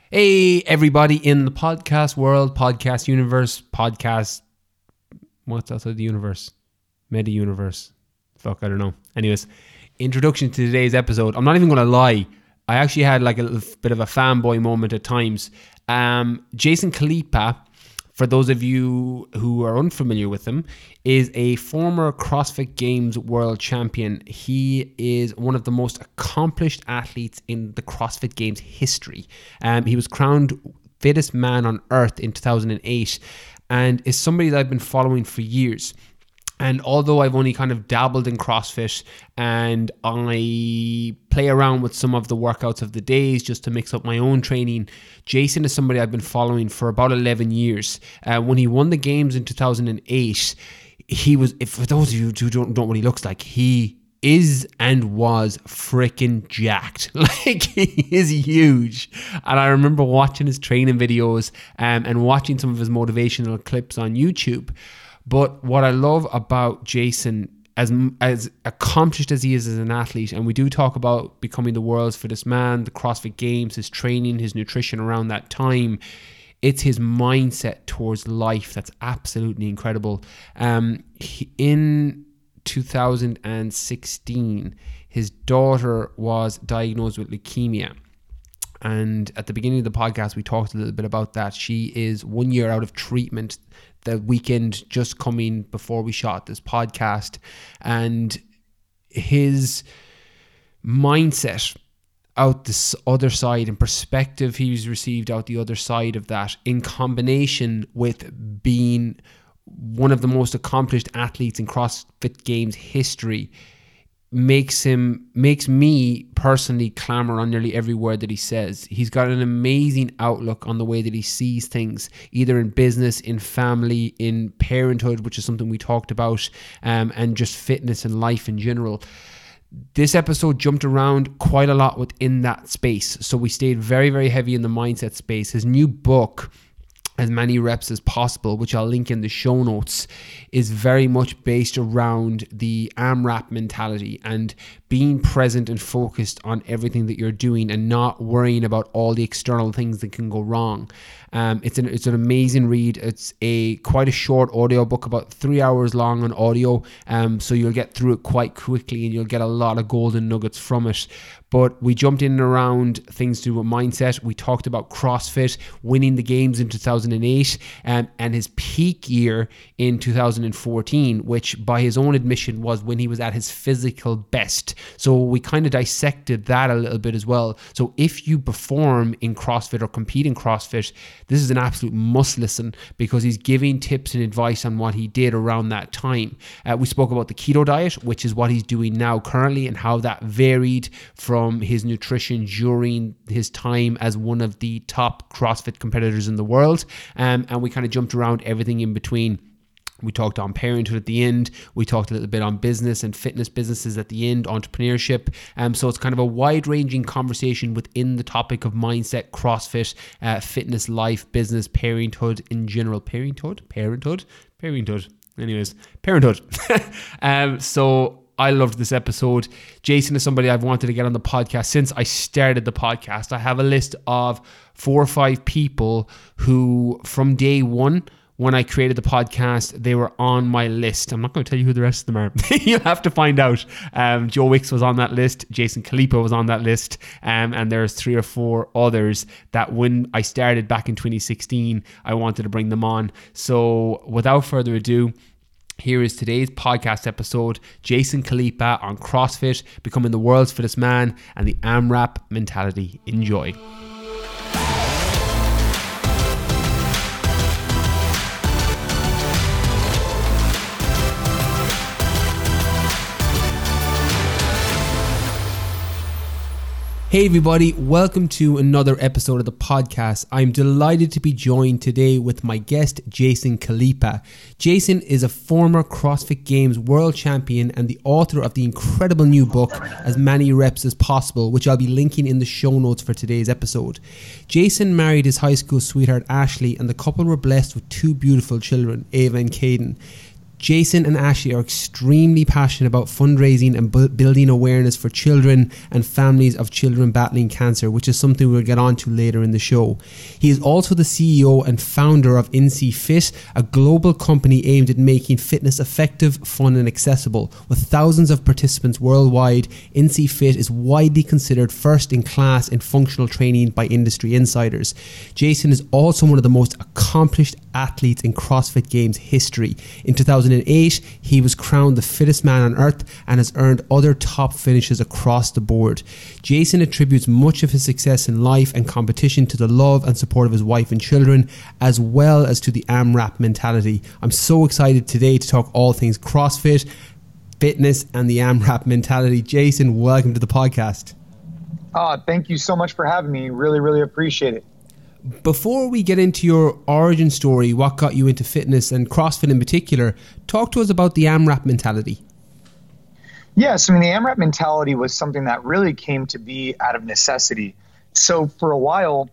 Hey, everybody in the podcast world, podcast universe, podcast... What's outside the universe? Meta-universe. Fuck, I don't know. Anyways, introduction to today's episode. I'm not even going to lie. I actually had like a little bit of a fanboy moment at times. Jason Khalipa, for those of you who are unfamiliar with him, is a former CrossFit Games world champion. He is one of the most accomplished athletes in the CrossFit Games history. He was crowned fittest man on earth in 2008 and is somebody that I've been following for years. And although I've only kind of dabbled in CrossFit and I play around with some of the workouts of the days just to mix up my own training, Jason is somebody I've been following for about 11 years. When he won the games in 2008, he was, for those of you who don't know what he looks like, he is and was freaking jacked. Like, he is huge. And I remember watching his training videos and watching some of his motivational clips on YouTube. But what I love about Jason, as accomplished as he is as an athlete, and we do talk about becoming the world's fittest man, the CrossFit Games, his training, his nutrition around that time, it's his mindset towards life that's absolutely incredible. In 2016, his daughter was diagnosed with leukemia. And at the beginning of the podcast, we talked a little bit about that. She is 1 year out of treatment, the weekend just coming before we shot this podcast. And his mindset out this other side and perspective he's received out the other side of that, in combination with being one of the most accomplished athletes in CrossFit Games history, makes me personally clamor on nearly every word that he says. He's got an amazing outlook on the way that he sees things, either in business, in family, in parenthood, which is something we talked about, and just fitness and life in general. This episode jumped around quite a lot within that space, so we stayed very, very heavy in the mindset space. His new book, As Many Reps as Possible, which I'll link in the show notes, is very much based around the AMRAP mentality and being present and focused on everything that you're doing and not worrying about all the external things that can go wrong. It's an amazing read. It's quite a short audio book, about 3 hours long on audio, so you'll get through it quite quickly and you'll get a lot of golden nuggets from it. But we jumped in and around things to do with mindset. We talked about CrossFit, winning the games in 2008, and his peak year in 2014, which by his own admission was when he was at his physical best. So we kind of dissected that a little bit as well. So if you perform in CrossFit or compete in CrossFit, this is an absolute must listen, because he's giving tips and advice on what he did around that time. We spoke about the keto diet, which is what he's doing now currently, and how that varied from his nutrition during his time as one of the top CrossFit competitors in the world. And we kind of jumped around everything in between. We talked on parenthood at the end. We talked a little bit on business and fitness businesses at the end, entrepreneurship. So it's kind of a wide-ranging conversation within the topic of mindset, CrossFit, fitness, life, business, parenthood in general. Parenthood. Anyways, parenthood. So I loved this episode. Jason is somebody I've wanted to get on the podcast since I started the podcast. I have a list of 4 or 5 people who, from day one, when I created the podcast, they were on my list. I'm not going to tell you who the rest of them are. You'll have to find out. Joe Wicks was on that list. Jason Khalipa was on that list. And there's 3 or 4 others that when I started back in 2016, I wanted to bring them on. So without further ado, here is today's podcast episode, Jason Khalipa on CrossFit, becoming the world's fittest man, and the AMRAP mentality. Enjoy. Hey everybody, welcome to another episode of the podcast. I'm delighted to be joined today with my guest, Jason Khalipa. Jason is a former CrossFit Games world champion and the author of the incredible new book, As Many Reps as Possible, which I'll be linking in the show notes for today's episode. Jason married his high school sweetheart Ashley, and the couple were blessed with 2 beautiful children, Ava and Caden. Jason and Ashley are extremely passionate about fundraising and building awareness for children and families of children battling cancer, which is something we'll get on to later in the show. He is also the CEO and founder of INSEE Fit, a global company aimed at making fitness effective, fun and accessible. With thousands of participants worldwide, INSEE Fit is widely considered first in class in functional training by industry insiders. Jason is also one of the most accomplished athletes in CrossFit Games history. In 2008, he was crowned the fittest man on earth and has earned other top finishes across the board. Jason attributes much of his success in life and competition to the love and support of his wife and children, as well as to the AMRAP mentality. I'm so excited today to talk all things CrossFit, fitness, and the AMRAP mentality. Jason, welcome to the podcast. Thank you so much for having me. Really, really appreciate it. Before we get into your origin story, what got you into fitness and CrossFit in particular, talk to us about the AMRAP mentality. Yes, the AMRAP mentality was something that really came to be out of necessity. So for a while,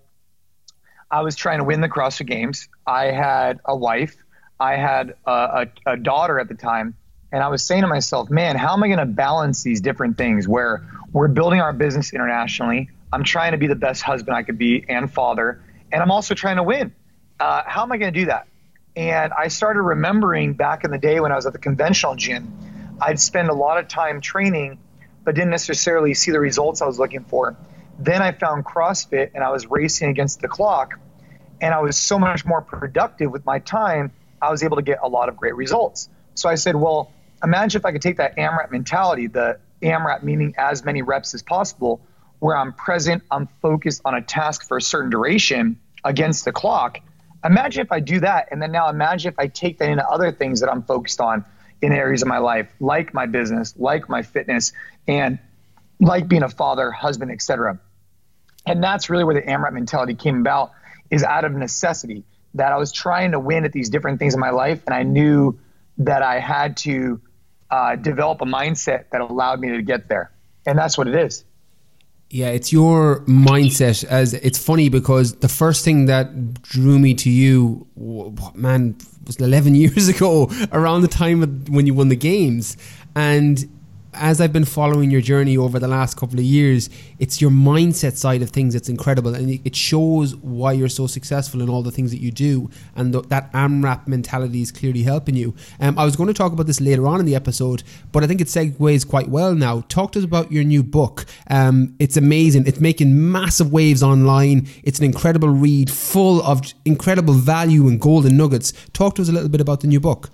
I was trying to win the CrossFit Games. I had a wife. I had a daughter at the time. And I was saying to myself, man, how am I going to balance these different things where we're building our business internationally? I'm trying to be the best husband I could be and father. And I'm also trying to win. How am I going to do that? And I started remembering back in the day when I was at the conventional gym, I'd spend a lot of time training, but didn't necessarily see the results I was looking for. Then I found CrossFit and I was racing against the clock, and I was so much more productive with my time. I was able to get a lot of great results. So I said, well, imagine if I could take that AMRAP mentality, the AMRAP meaning as many reps as possible, where I'm present, I'm focused on a task for a certain duration against the clock. Imagine if I do that, and then now imagine if I take that into other things that I'm focused on in areas of my life, like my business, like my fitness, and like being a father, husband, etc. And that's really where the AMRAP mentality came about, is out of necessity, that I was trying to win at these different things in my life, and I knew that I had to develop a mindset that allowed me to get there. And that's what it is. Yeah, it's your mindset. As it's funny because the first thing that drew me to you, man, was 11 years ago, around the time when you won the games. And as I've been following your journey over the last couple of years, it's your mindset side of things that's incredible, and it shows why you're so successful in all the things that you do, and that AMRAP mentality is clearly helping you. I was going to talk about this later on in the episode, but I think it segues quite well now. Talk to us about your new book. It's amazing. It's making massive waves online. It's an incredible read, full of incredible value and golden nuggets. Talk to us a little bit about the new book.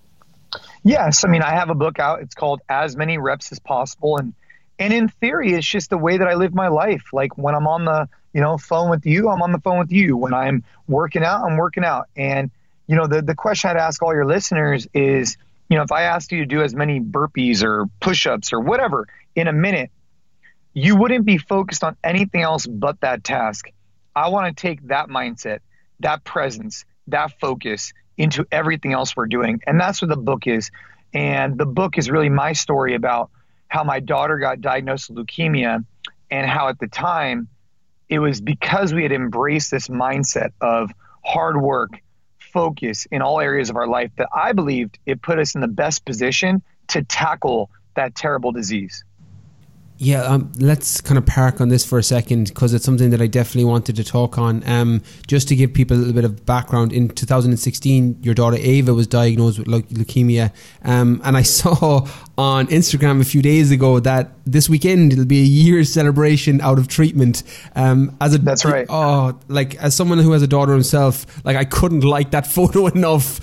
Yes, I have a book out. It's called As Many Reps as Possible. And in theory, it's just the way that I live my life. Like when I'm on the phone with you, I'm on the phone with you. When I'm working out, I'm working out. And, the question I'd ask all your listeners is, if I asked you to do as many burpees or push-ups or whatever in a minute, you wouldn't be focused on anything else but that task. I want to take that mindset, that presence, that focus into everything else we're doing. And that's what the book is. And the book is really my story about how my daughter got diagnosed with leukemia, and how at the time it was because we had embraced this mindset of hard work, focus in all areas of our life, that I believed it put us in the best position to tackle that terrible disease. Yeah, let's kind of park on this for a second, because it's something that I definitely wanted to talk on. Just to give people a little bit of background, in 2016, your daughter Ava was diagnosed with leukemia. And I saw on Instagram a few days ago that this weekend it'll be a year's celebration out of treatment. That's right. Oh, like as someone who has a daughter himself, like I couldn't like that photo enough.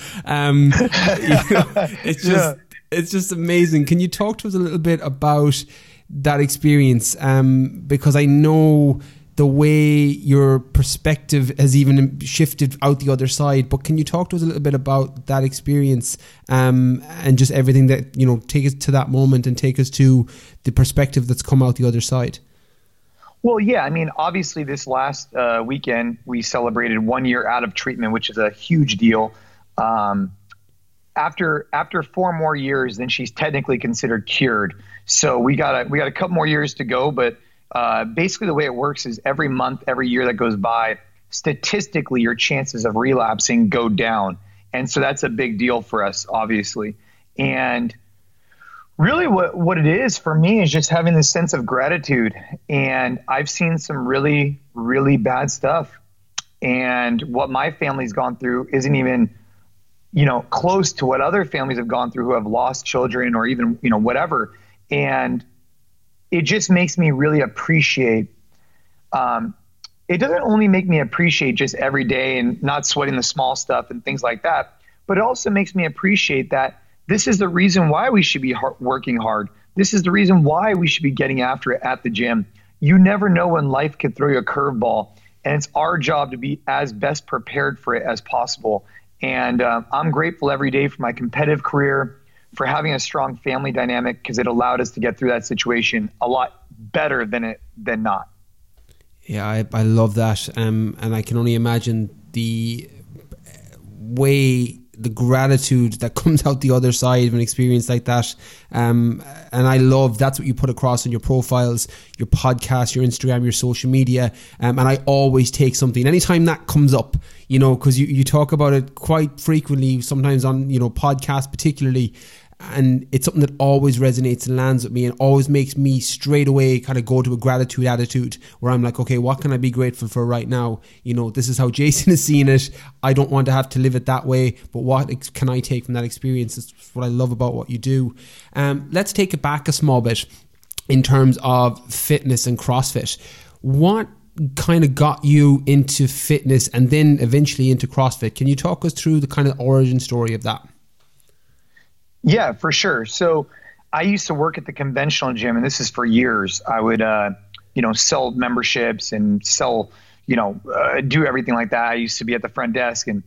It's just amazing. Can you talk to us a little bit about that experience, because I know the way your perspective has even shifted out the other side, but can you talk to us a little bit about that experience, and just everything that, take us to that moment and take us to the perspective that's come out the other side? Well, yeah, obviously this last weekend we celebrated 1 year out of treatment, which is a huge deal. After 4 more years, then she's technically considered cured. So we got a couple more years to go, but basically the way it works is every month, every year that goes by, statistically your chances of relapsing go down. And so that's a big deal for us, obviously. And really what it is for me is just having this sense of gratitude. And I've seen some really, really bad stuff. And what my family's gone through isn't even, close to what other families have gone through who have lost children or even, whatever. And it just makes me really appreciate, it doesn't only make me appreciate just every day and not sweating the small stuff and things like that, but it also makes me appreciate that this is the reason why we should be working hard. This is the reason why we should be getting after it at the gym. You never know when life can throw you a curveball, and it's our job to be as best prepared for it as possible. And I'm grateful every day for my competitive career, for having a strong family dynamic, because it allowed us to get through that situation a lot better than not. Yeah, I love that. And I can only imagine the gratitude that comes out the other side of an experience like that. And I love that's what you put across in your profiles, your podcast, your Instagram, your social media. And I always take something anytime that comes up, because you talk about it quite frequently, sometimes on, podcasts particularly. And it's something that always resonates and lands with me and always makes me straight away kind of go to a gratitude attitude where I'm like, okay, what can I be grateful for right now? This is how Jason is seeing it. I don't want to have to live it that way, but what can I take from that experience? It's what I love about what you do. Let's take it back a small bit in terms of fitness and CrossFit. What kind of got you into fitness and then eventually into CrossFit? Can you talk us through the kind of origin story of that? Yeah, for sure. So I used to work at the conventional gym, and this is for years. I would, sell memberships and sell, do everything like that. I used to be at the front desk, and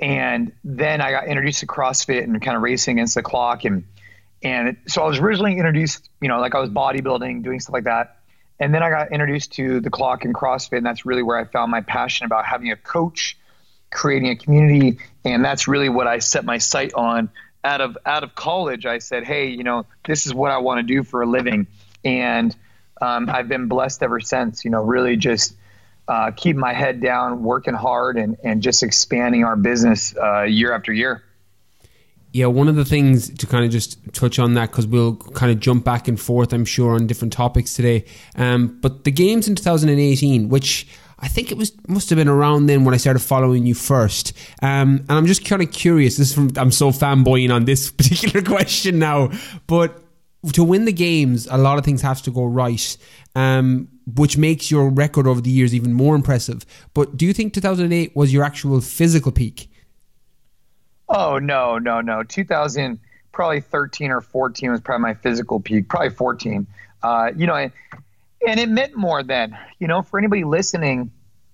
then I got introduced to CrossFit and kind of racing against the clock. And so I was originally introduced, like I was bodybuilding, doing stuff like that. And then I got introduced to the clock and CrossFit, and that's really where I found my passion about having a coach, creating a community. And that's really what I set my sight on. Out of college, I said, hey, this is what I want to do for a living. And I've been blessed ever since, really just keeping my head down, working hard, and just expanding our business year after year. Yeah, one of the things to kind of just touch on that, because we'll kind of jump back and forth, I'm sure, on different topics today. But the games in 2018, which I think must have been around then when I started following you first. And I'm just kind of curious. I'm so fanboying on this particular question now. But to win the games, a lot of things have to go right, which makes your record over the years even more impressive. But do you think 2008 was your actual physical peak? Oh, no. 2000, probably 13 or 14 was probably my physical peak, probably 14. And it meant more then, for anybody listening.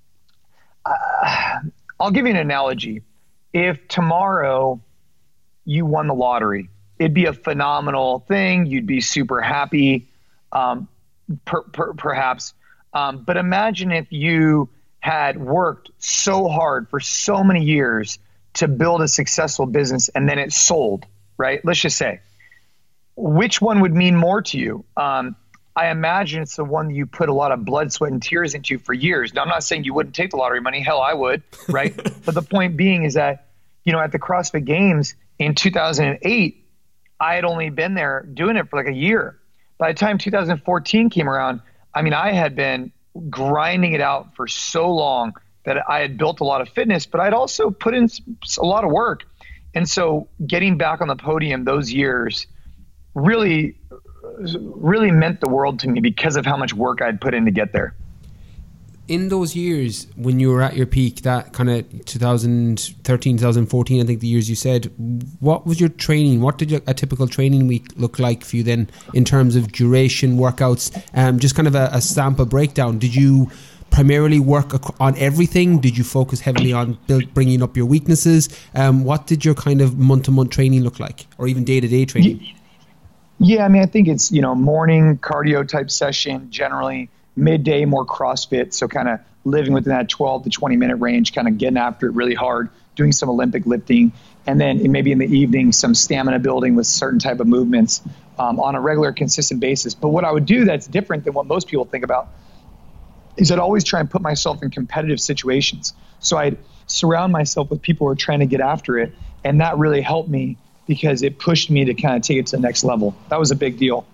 I'll give you an analogy. If tomorrow you won the lottery, it'd be a phenomenal thing. You'd be super happy, perhaps. But imagine if you had worked so hard for so many years to build a successful business and then it sold, right? Let's just say, which one would mean more to you? I imagine it's the one that you put a lot of blood, sweat, and tears into for years. Now, I'm not saying you wouldn't take the lottery money. Hell, I would, right? But the point being is that, at the CrossFit Games in 2008, I had only been there doing it for like a year. By the time 2014 came around, I had been grinding it out for so long that I had built a lot of fitness, but I'd also put in a lot of work. And so getting back on the podium those years really meant the world to me because of how much work I'd put in to get there. In those years when you were at your peak, that kind of 2013, 2014, I think the years you said, what was your training? What did a typical training week look like for you then in terms of duration, workouts, just kind of a sample breakdown? Did you primarily work on everything? Did you focus heavily on bringing up your weaknesses? What did your kind of month-to-month training look like, or even day-to-day training? Yeah, I think it's, morning cardio type session, generally midday more CrossFit. So kind of living within that 12 to 20 minute range, kind of getting after it really hard, doing some Olympic lifting. And then maybe in the evening, some stamina building with certain type of movements on a regular, consistent basis. But what I would do that's different than what most people think about is I'd always try and put myself in competitive situations. So I'd surround myself with people who are trying to get after it. And that really helped me because it pushed me to kind of take it to the next level. That was a big deal.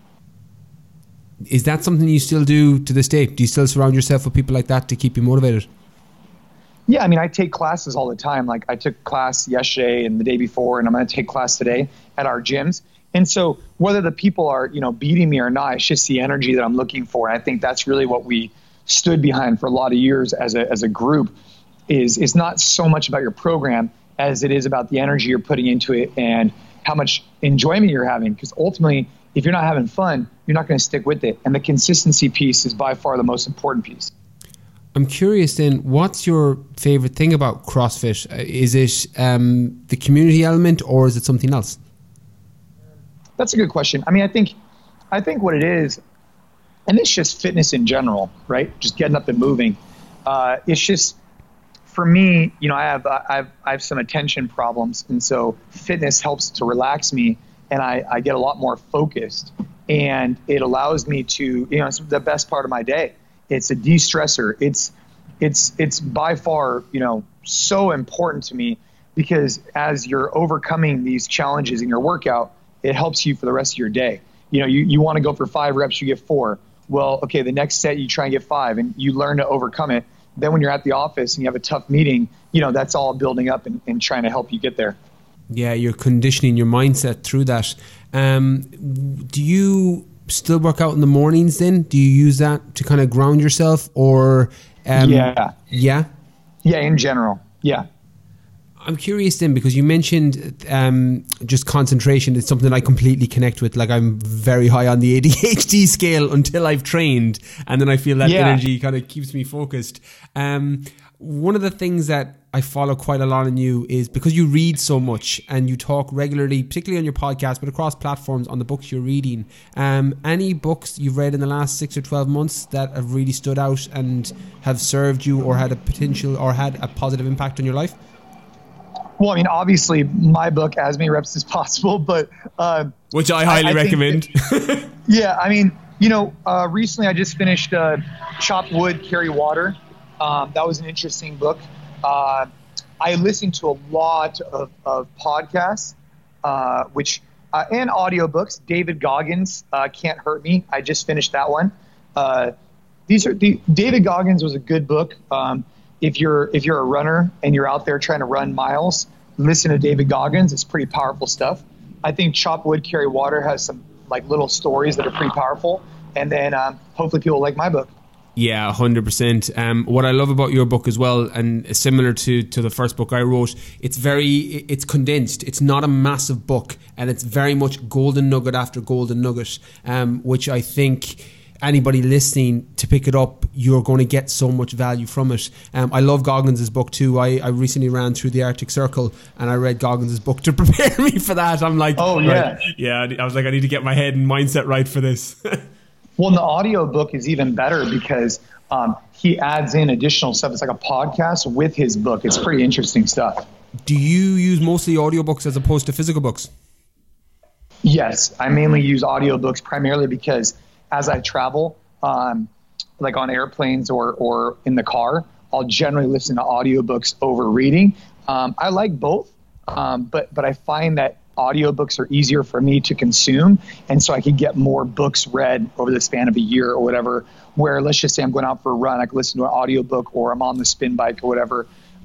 Is that something you still do to this day? Do you still surround yourself with people like that to keep you motivated? Yeah, I mean, I take classes all the time. Like I took class yesterday and the day before, and I'm going to take class today at our gyms. And so whether the people are, beating me or not, it's just the energy that I'm looking for. And I think that's really what we stood behind for a lot of years as a group is not so much about your program as it is about the energy you're putting into it and how much enjoyment you're having. Because ultimately, if you're not having fun, you're not going to stick with it. And the consistency piece is by far the most important piece. I'm curious then, what's your favorite thing about CrossFit? Is it the community element or is it something else? That's a good question. I mean, I think what it is, and it's just fitness in general, right? Just getting up and moving. It's just, for me, I have some attention problems, and so fitness helps to relax me, and I get a lot more focused, and it allows me to, it's the best part of my day. It's a de-stressor. It's by far, so important to me because as you're overcoming these challenges in your workout, it helps you for the rest of your day. You want to go for 5 reps, you get 4. Well, okay, the next set you try and get 5 and you learn to overcome it. Then when you're at the office and you have a tough meeting, that's all building up and trying to help you get there. Yeah, you're conditioning your mindset through that. Do you still work out in the mornings then? Do you use that to kind of ground yourself or? Yeah, in general. Yeah. I'm curious then, because you mentioned just concentration. It's something I completely connect with. Like I'm very high on the ADHD scale until I've trained, and then I feel that energy kind of keeps me focused. One of the things that I follow quite a lot in you is because you read so much and you talk regularly, particularly on your podcast, but across platforms on the books you're reading. Any books you've read in the last 6 or 12 months that have really stood out and have served you or had a potential or had a positive impact on your life? Well, I mean, obviously, my book, As Many Reps as Possible, but which I highly recommend. Yeah, I mean, recently I just finished Chop Wood, Carry Water. That was an interesting book. I listened to a lot of podcasts, and audiobooks. David Goggins, Can't Hurt Me. I just finished that one. David Goggins was a good book. If you're a runner and you're out there trying to run miles, listen to David Goggins. It's pretty powerful stuff. I think Chop Wood, Carry Water has some like little stories that are pretty powerful. And then hopefully people like my book. Yeah, 100%. What I love about your book as well, and similar to the first book I wrote, it's condensed. It's not a massive book, and it's very much golden nugget after golden nugget, which I think anybody listening to pick it up, you're going to get so much value from it. I love Goggins' book too. I recently ran through the Arctic Circle and I read Goggins' book to prepare me for that. I'm like, oh yeah. Right, yeah. I was like, I need to get my head and mindset right for this. Well, and the audio book is even better because he adds in additional stuff. It's like a podcast with his book. It's pretty interesting stuff. Do you use mostly audiobooks as opposed to physical books? Yes, I mainly use audiobooks primarily because as I travel, like on airplanes or in the car, I'll generally listen to audiobooks over reading. I like both, but I find that audiobooks are easier for me to consume, and so I can get more books read over the span of a year or whatever, where let's just say I'm going out for a run, I can listen to an audiobook, or I'm on the spin bike or whatever.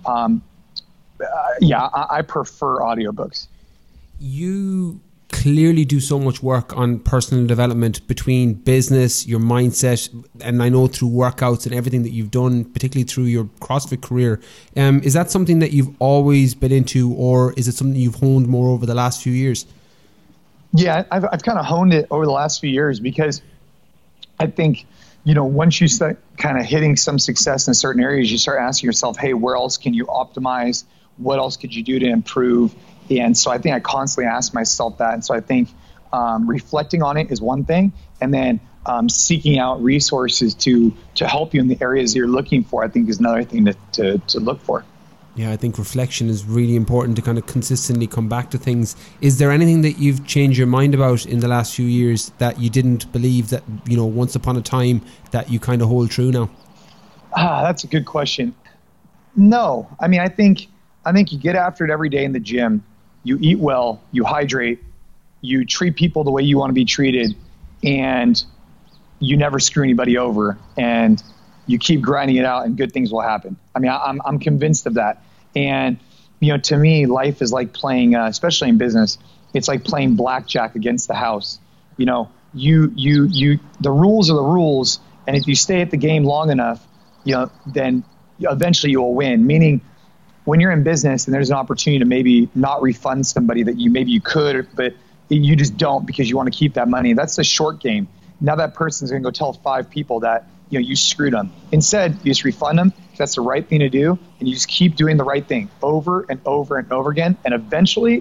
I prefer audiobooks. You clearly do so much work on personal development between business, your mindset, and I know through workouts and everything that you've done, particularly through your CrossFit career. Is that something that you've always been into, or is it something you've honed more over the last few years? Yeah, I've kind of honed it over the last few years because I think, once you start kind of hitting some success in certain areas, you start asking yourself, hey, where else can you optimize? What else could you do to improve? And so I think I constantly ask myself that. And so I think reflecting on it is one thing. And then seeking out resources to help you in the areas you're looking for, I think is another thing to look for. Yeah, I think reflection is really important to kind of consistently come back to things. Is there anything that you've changed your mind about in the last few years that you didn't believe that, once upon a time that you kind of hold true now? That's a good question. No, I mean, I think you get after it every day in the gym. you eat well, you hydrate, you treat people the way you want to be treated, and you never screw anybody over, and you keep grinding it out, and good things will happen. I mean, I'm convinced of that. And, to me, life is like playing, especially in business, it's like playing blackjack against the house. The rules are the rules. And if you stay at the game long enough, then eventually you will win. Meaning, when you're in business and there's an opportunity to maybe not refund somebody that you could, but you just don't because you want to keep that money. That's the short game. Now that person's going to go tell 5 people that you screwed them. Instead, you just refund them. That's the right thing to do, and you just keep doing the right thing over and over and over again, and eventually,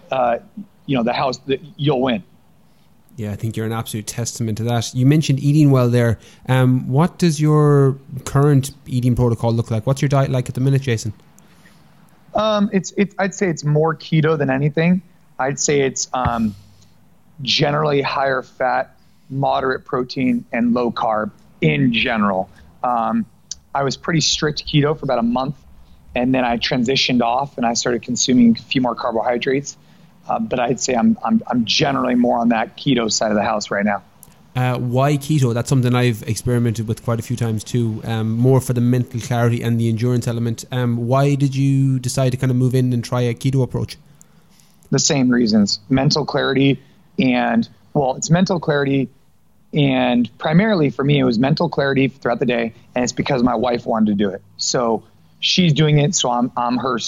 you'll win. Yeah, I think you're an absolute testament to that. You mentioned eating well there. What does your current eating protocol look like? What's your diet like at the minute, Jason? I'd say it's more keto than anything. I'd say it's generally higher fat, moderate protein, and low carb in general. I was pretty strict keto for about a month, and then I transitioned off and I started consuming a few more carbohydrates. But I'd say I'm generally more on that keto side of the house right now. Why keto? That's something I've experimented with quite a few times too, more for the mental clarity and the endurance element. Why did you decide to kind of move in and try a keto approach? The same reasons. Mental clarity it's mental clarity, and primarily for me, it was mental clarity throughout the day, and it's because my wife wanted to do it. So she's doing it, so I'm her,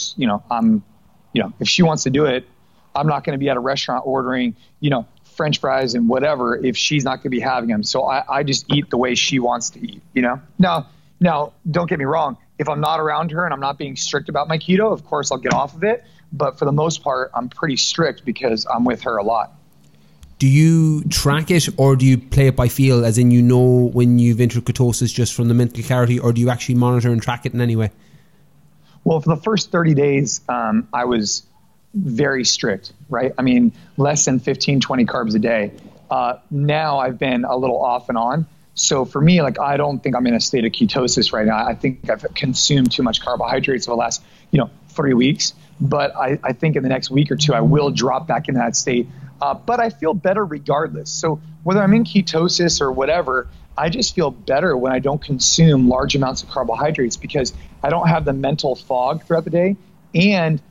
if she wants to do it, I'm not going to be at a restaurant ordering, French fries and whatever if she's not going to be having them. So I just eat the way she wants to eat, Now, don't get me wrong. If I'm not around her and I'm not being strict about my keto, of course I'll get off of it. But for the most part, I'm pretty strict because I'm with her a lot. Do you track it, or do you play it by feel, as in when you've entered ketosis just from the mental clarity, or do you actually monitor and track it in any way? Well, for the first 30 days, I was very strict, right? I mean, less than 15, 20 carbs a day. Now I've been a little off and on. So for me, I don't think I'm in a state of ketosis right now. I think I've consumed too much carbohydrates over the last, 3 weeks. But I think in the next week or two, I will drop back into that state. But I feel better regardless. So whether I'm in ketosis or whatever, I just feel better when I don't consume large amounts of carbohydrates because I don't have the mental fog throughout the day. And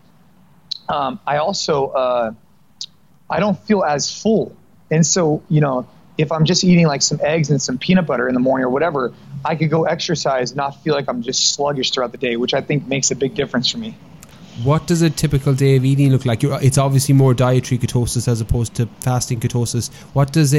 I also, I don't feel as full. And so, if I'm just eating like some eggs and some peanut butter in the morning or whatever, I could go exercise, not feel like I'm just sluggish throughout the day, which I think makes a big difference for me. What does a typical day of eating look like? It's obviously more dietary ketosis as opposed to fasting ketosis. What does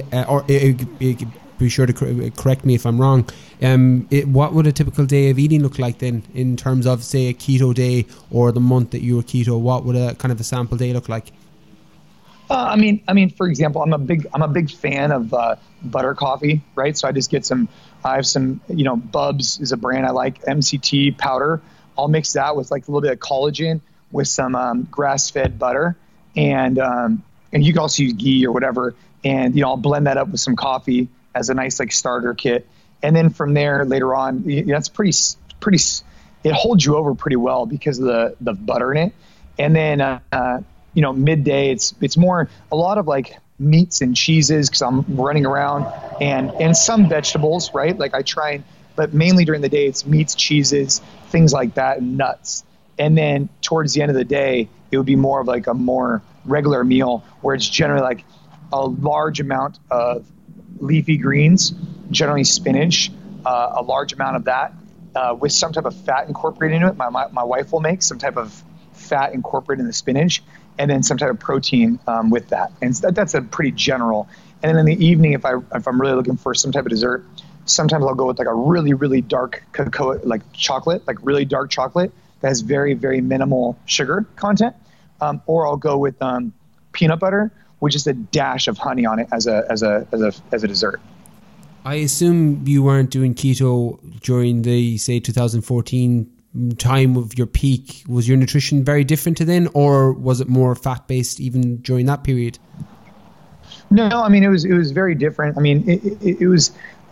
be sure to correct me if I'm wrong. What would a typical day of eating look like then, in terms of, say, a keto day or the month that you were keto? What would a kind of a sample day look like? I mean, for example, I'm a big fan of butter coffee, right? So I just get I have some, Bubs is a brand I like, MCT powder. I'll mix that with like a little bit of collagen with some grass-fed butter, and you can also use ghee or whatever, and I'll blend that up with some coffee as a nice like starter kit, and then from there later on, that's pretty. It holds you over pretty well because of the butter in it, and then midday it's more a lot of like meats and cheeses because I'm running around, and some vegetables, right? Like I try, but mainly during the day it's meats, cheeses, things like that, and nuts. And then towards the end of the day, it would be more of like a more regular meal where it's generally like a large amount of leafy greens, generally spinach, a large amount of that with some type of fat incorporated into it. My wife will make some type of fat incorporated in the spinach, and then some type of protein with that. And that's a pretty general. And then in the evening, if I'm really looking for some type of dessert, sometimes I'll go with like a really, really dark cocoa, like chocolate, like really dark chocolate that has very, very minimal sugar content. Or I'll go with peanut butter with just a dash of honey on it as a dessert. I assume you weren't doing keto during the, say, 2014 time of your peak. Was your nutrition very different to then, or was it more fat-based even during that period? No, I mean, it was very different. I mean, it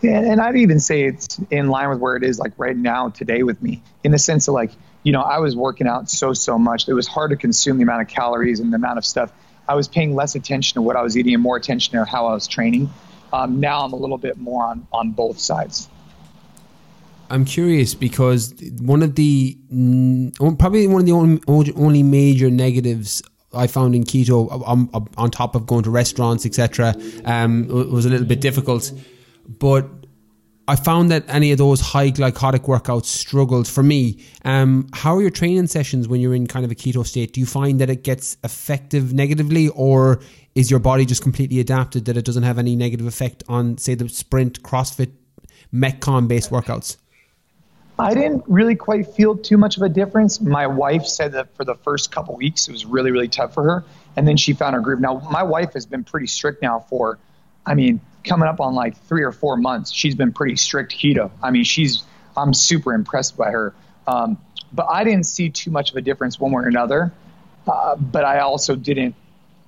And I'd even say it's in line with where it is like right now today with me, in the sense of like, I was working out so much. It was hard to consume the amount of calories and the amount of stuff. I was paying less attention to what I was eating and more attention to how I was training. Now I'm a little bit more on both sides. I'm curious because probably one of the only major negatives I found in keto, on top of going to restaurants, etc., was a little bit difficult. But I found that any of those high glycotic workouts struggled for me. How are your training sessions when you're in kind of a keto state? Do you find that it gets effective negatively, or is your body just completely adapted that it doesn't have any negative effect on, say, the sprint, CrossFit, Metcon-based workouts? I didn't really quite feel too much of a difference. My wife said that for the first couple weeks, it was really, really tough for her. And then she found her groove. Now, my wife has been pretty strict now for, coming up on like 3 or 4 months. She's been pretty strict keto. I'm super impressed by her. But I didn't see too much of a difference one way or another. But I also didn't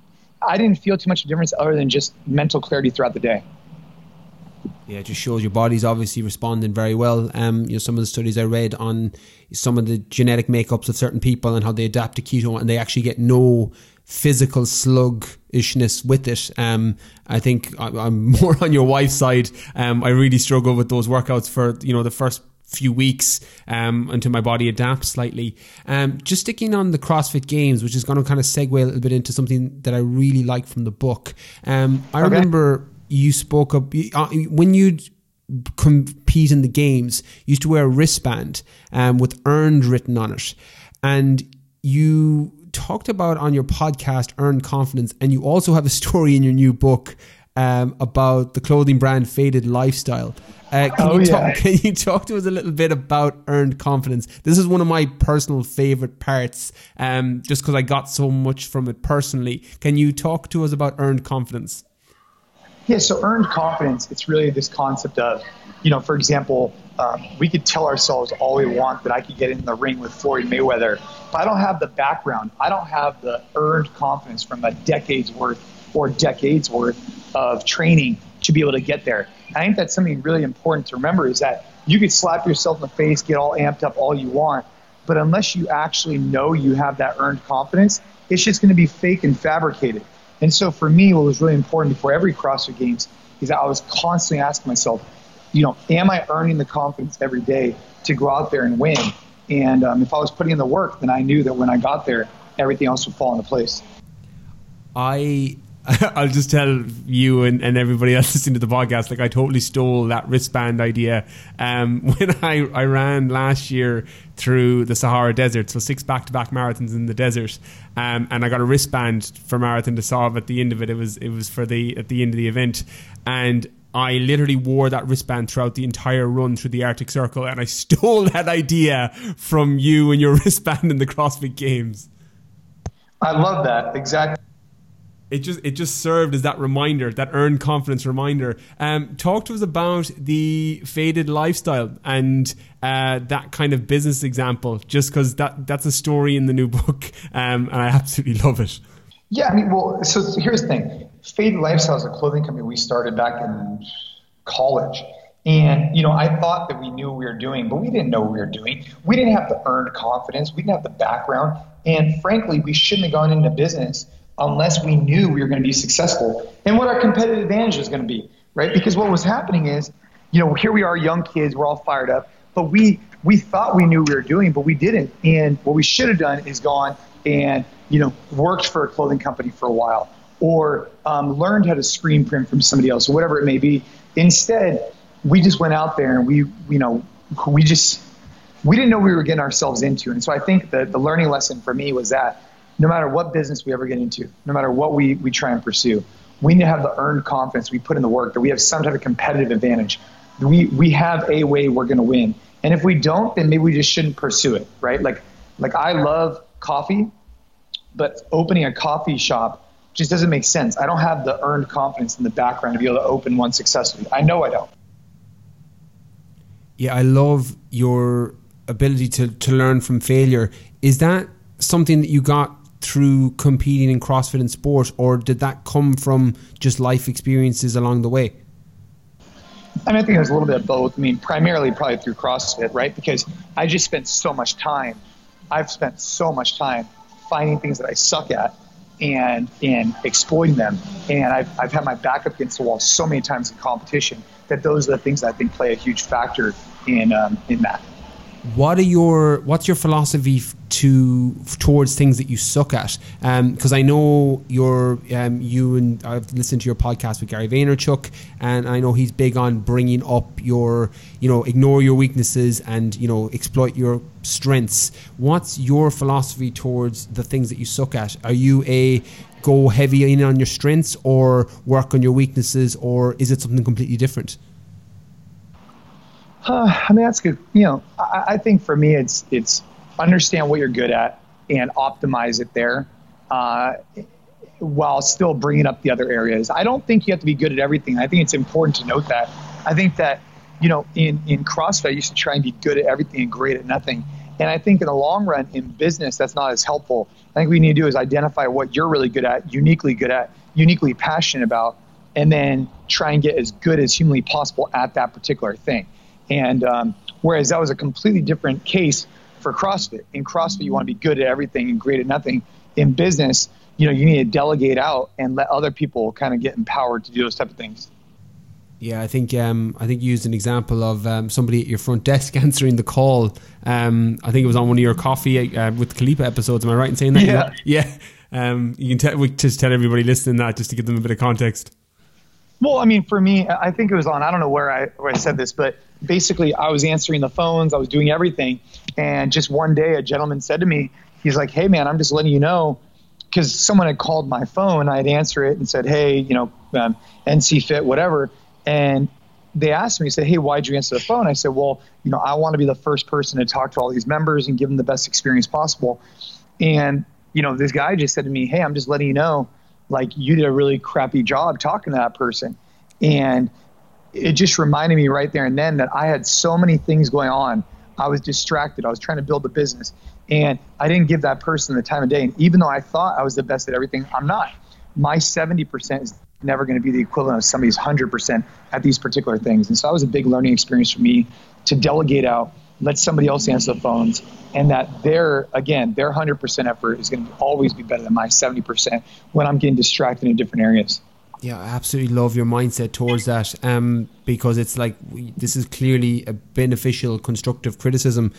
feel too much of a difference other than just mental clarity throughout the day. Yeah, it just shows your body's obviously responding very well. Some of the studies I read on some of the genetic makeups of certain people and how they adapt to keto, and they actually get no physical sluggishness with it. I think I'm more on your wife's side. I really struggle with those workouts for the first few weeks until my body adapts slightly. Just sticking on the CrossFit Games, which is going to kind of segue a little bit into something that I really like from the book. I remember you spoke up when you'd compete in the games, you used to wear a wristband with earned written on it, and you talked about on your podcast Earned Confidence, and you also have a story in your new book about the clothing brand Faded Lifestyle. Can you talk to us a little bit about Earned Confidence? This is one of my personal favorite parts, just because I got so much from it personally. Can you talk to us about Earned Confidence? Yeah, so Earned Confidence, it's really this concept of, for example, we could tell ourselves all we want that I could get in the ring with Floyd Mayweather, but I don't have the background. I don't have the earned confidence from a decades worth of training to be able to get there. I think that's something really important to remember, is that you could slap yourself in the face, get all amped up all you want, but unless you actually know you have that earned confidence, it's just going to be fake and fabricated. And so for me, what was really important before every CrossFit Games is that I was constantly asking myself, am I earning the confidence every day to go out there and win? And if I was putting in the work, then I knew that when I got there, everything else would fall into place. I'll just tell you and everybody else listening to the podcast, like I totally stole that wristband idea. When I ran last year through the Sahara Desert, so 6 back-to-back marathons in the desert, and I got a wristband for Marathon des Sables at the end of it. It was for at the end of the event, and I literally wore that wristband throughout the entire run through the Arctic Circle, and I stole that idea from you and your wristband in the CrossFit Games. I love that. Exactly. It just served as that reminder, that earned confidence reminder. Talk to us about the Faded Lifestyle and that kind of business example, just because that's a story in the new book, and I absolutely love it. Yeah, so here's the thing. Faded Lifestyle is a clothing company we started back in college. And, I thought that we knew what we were doing, but we didn't know what we were doing. We didn't have the earned confidence. We didn't have the background. And frankly, we shouldn't have gone into business unless we knew we were going to be successful and what our competitive advantage was going to be, right? Because what was happening is, here we are, young kids, we're all fired up, but we thought we knew what we were doing, but we didn't. And what we should have done is gone and, worked for a clothing company for a while, or learned how to screen print from somebody else, or whatever it may be. Instead, we just went out there and we didn't know we were getting ourselves into. And so I think that the learning lesson for me was that no matter what business we ever get into, no matter what we try and pursue, we need to have the earned confidence we put in the work, that we have some type of competitive advantage. We have a way we're going to win. And if we don't, then maybe we just shouldn't pursue it, right? Like I love coffee, but opening a coffee shop just doesn't make sense. I don't have the earned confidence in the background to be able to open one successfully. I know I don't. Yeah, I love your ability to learn from failure. Is that something that you got through competing in CrossFit and sport, or did that come from just life experiences along the way? I think it was a little bit of both. I mean, primarily probably through CrossFit, right? Because I just spent so much time. I've spent so much time finding things that I suck at and exploiting them. And I've had my back up against the wall so many times in competition that those are the things that I think play a huge factor in that. What's your philosophy towards things that you suck at? Because I know I've listened to your podcast with Gary Vaynerchuk, and I know he's big on bringing up your, ignore your weaknesses and, exploit your strengths. What's your philosophy towards the things that you suck at? Are you a go heavy in on your strengths or work on your weaknesses, or is it something completely different? That's good. I think for me, it's understand what you're good at and optimize it there, while still bringing up the other areas. I don't think you have to be good at everything. I think it's important to note that. I think that, in CrossFit, I used to try and be good at everything and great at nothing. And I think in the long run, in business, that's not as helpful. I think what we need to do is identify what you're really good at, uniquely passionate about, and then try and get as good as humanly possible at that particular thing. And whereas that was a completely different case for CrossFit. In CrossFit, you want to be good at everything and great at nothing. In business, you need to delegate out and let other people kind of get empowered to do those type of things. Yeah, I think you used an example of somebody at your front desk answering the call. I think it was on one of your coffee with Khalipa episodes. Am I right in saying that? Yeah. You can just tell everybody listening that just to give them a bit of context. Well, I mean, for me, I think it was on, I don't know where I said this, but basically I was answering the phones, I was doing everything. And just one day a gentleman said to me, he's like, "Hey man, I'm just letting you know," because someone had called my phone. I'd answer it and said, "Hey, NC Fit, whatever." And they asked me, said, "Hey, why'd you answer the phone?" I said, "Well, I want to be the first person to talk to all these members and give them the best experience possible." And, this guy just said to me, "Hey, I'm just letting you know, like, you did a really crappy job talking to that person." And it just reminded me right there and then that I had so many things going on. I was distracted. I was trying to build a business, and I didn't give that person the time of day. And even though I thought I was the best at everything, I'm not. My 70% is never going to be the equivalent of somebody's 100% at these particular things. And so that was a big learning experience for me to delegate out, let somebody else answer the phones, and that their 100% effort is going to always be better than my 70% when I'm getting distracted in different areas. Yeah, I absolutely love your mindset towards that, because it's like, this is clearly a beneficial, constructive criticism.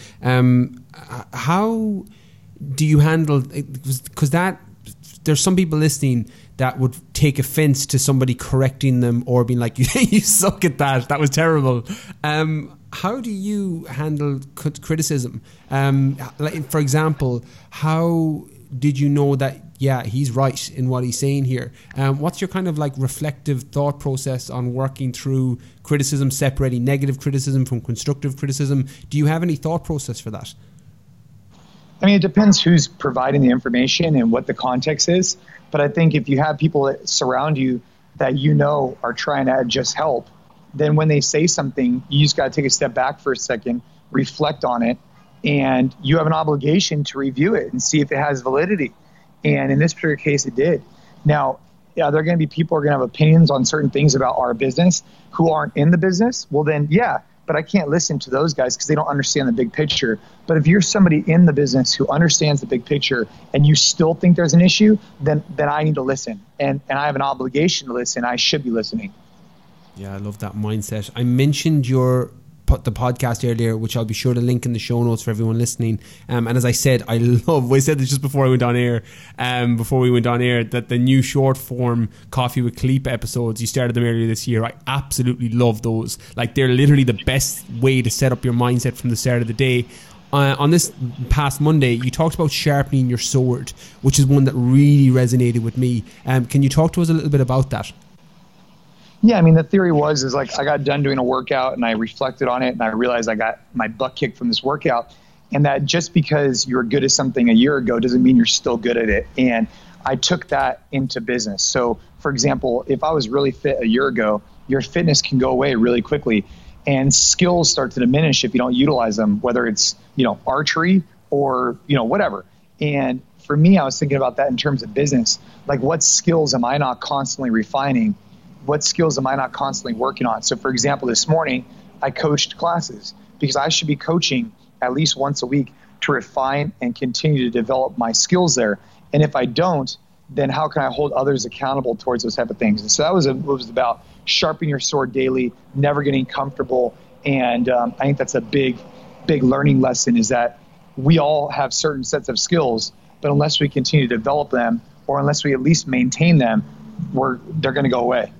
How do you handle, because there's some people listening that would take offense to somebody correcting them or being like, "You suck at that was terrible." How do you handle criticism? Like, for example, how did you know that, yeah, he's right in what he's saying here? What's your kind of like reflective thought process on working through criticism, separating negative criticism from constructive criticism? Do you have any thought process for that? I mean, it depends who's providing the information and what the context is. But I think if you have people that surround you that are trying to just help, then when they say something, you just got to take a step back for a second, reflect on it, and you have an obligation to review it and see if it has validity. And in this particular case, it did. Now, there are going to be people who are going to have opinions on certain things about our business who aren't in the business. Well, then, yeah, but I can't listen to those guys because they don't understand the big picture. But if you're somebody in the business who understands the big picture and you still think there's an issue, then I need to listen. And I have an obligation to listen. I should be listening. Yeah, I love that mindset. I mentioned the podcast earlier, which I'll be sure to link in the show notes for everyone listening. And as I said, I said this just before we went on air, that the new short form Coffee with Khalipa episodes, you started them earlier this year. I absolutely love those. Like, they're literally the best way to set up your mindset from the start of the day. On this past Monday, you talked about sharpening your sword, which is one that really resonated with me. Can you talk to us a little bit about that? Yeah, I mean, the theory is like, I got done doing a workout and I reflected on it and I realized I got my butt kicked from this workout, and that just because you're good at something a year ago doesn't mean you're still good at it. And I took that into business. So, for example, if I was really fit a year ago, your fitness can go away really quickly and skills start to diminish if you don't utilize them, whether it's, archery or, whatever. And for me, I was thinking about that in terms of business. Like, what skills am I not constantly refining what skills am I not constantly working on? So for example, this morning I coached classes because I should be coaching at least once a week to refine and continue to develop my skills there. And if I don't, then how can I hold others accountable towards those type of things? And so that was what it was about: sharpening your sword daily, never getting comfortable. And I think that's a big learning lesson, is that we all have certain sets of skills, but unless we continue to develop them, or unless we at least maintain them, they're going to go away.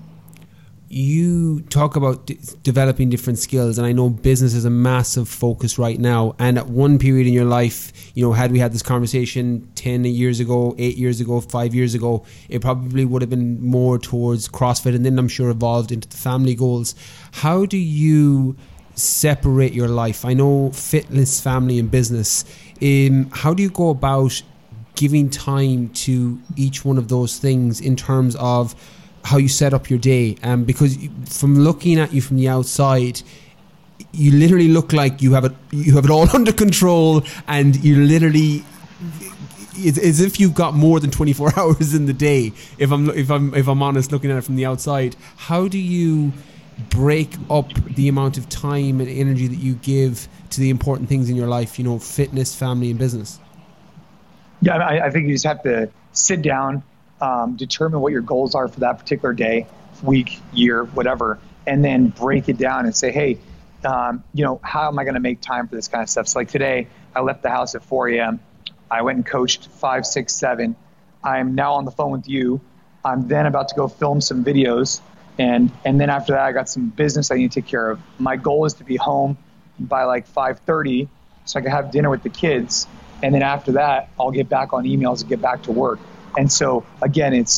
You talk about developing different skills, and I know business is a massive focus right now. And at one period in your life, had we had this conversation 10 years ago, 8 years ago, 5 years ago, it probably would have been more towards CrossFit, and then I'm sure evolved into the family goals. How do you separate your life? I know fitness, family, and business. How do you go about giving time to each one of those things in terms of how you set up your day? Because from looking at you from the outside, you literally look like you have it all under control, and you literally, it's as if you've got more than 24 hours in the day. If I'm honest, looking at it from the outside, how do you break up the amount of time and energy that you give to the important things in your life? Fitness, family, and business. Yeah, I think you just have to sit down, determine what your goals are for that particular day, week, year, whatever, and then break it down and say, hey, how am I going to make time for this kind of stuff? So like today, I left the house at 4 a.m. I went and coached 5, 6, 7. I'm now on the phone with you. I'm then about to go film some videos. And then after that, I got some business I need to take care of. My goal is to be home by like 5:30 so I can have dinner with the kids. And then after that, I'll get back on emails and get back to work. And so again, it's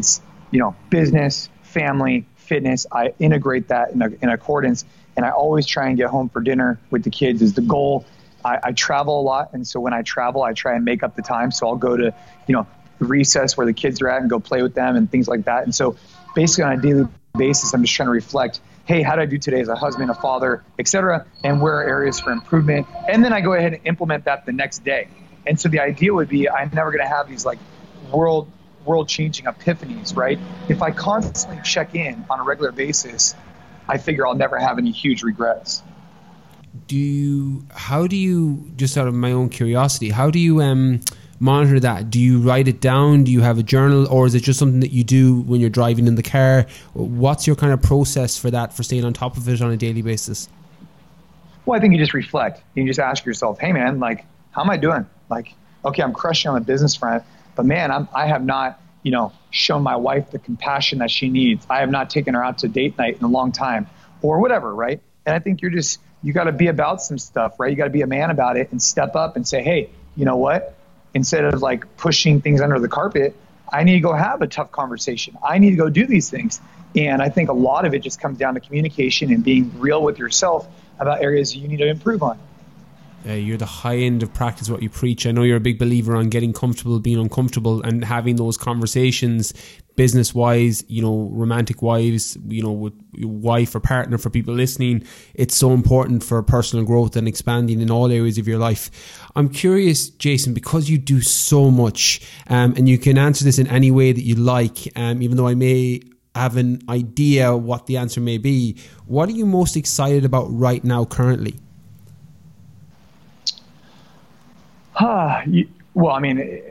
business, family, fitness. I integrate that in accordance, and I always try and get home for dinner with the kids is the goal. I travel a lot, and so when I travel, I try and make up the time. So I'll go to recess where the kids are at and go play with them and things like that. And so basically on a daily basis, I'm just trying to reflect, hey, how did I do today as a husband, a father, etc., and where are areas for improvement? And then I go ahead and implement that the next day. And so the idea would be, I'm never going to have these like world-changing epiphanies, right? If I constantly check in on a regular basis, I figure I'll never have any huge regrets. How do you, just out of my own curiosity, how do you monitor that? Do you write it down? Do you have a journal, or is it just something that you do when you're driving in the car? What's your kind of process for that, for staying on top of it on a daily basis? Well, I think you just reflect. You just ask yourself, hey man, like, how am I doing? Like, okay, I'm crushing on the business front, but man, I have not, shown my wife the compassion that she needs. I have not taken her out to date night in a long time, or whatever, right? And I think you got to be about some stuff, right? You got to be a man about it and step up and say, hey, you know what? Instead of like pushing things under the carpet, I need to go have a tough conversation. I need to go do these things. And I think a lot of it just comes down to communication and being real with yourself about areas you need to improve on. You're the high end of practice what you preach. I know you're a big believer on getting comfortable, being uncomfortable, and having those conversations business-wise, romantic-wise, with your wife or partner. For people listening, it's so important for personal growth and expanding in all areas of your life. I'm curious, Jason, because you do so much, and you can answer this in any way that you like, even though I may have an idea what the answer may be. What are you most excited about right now currently? Well, I mean,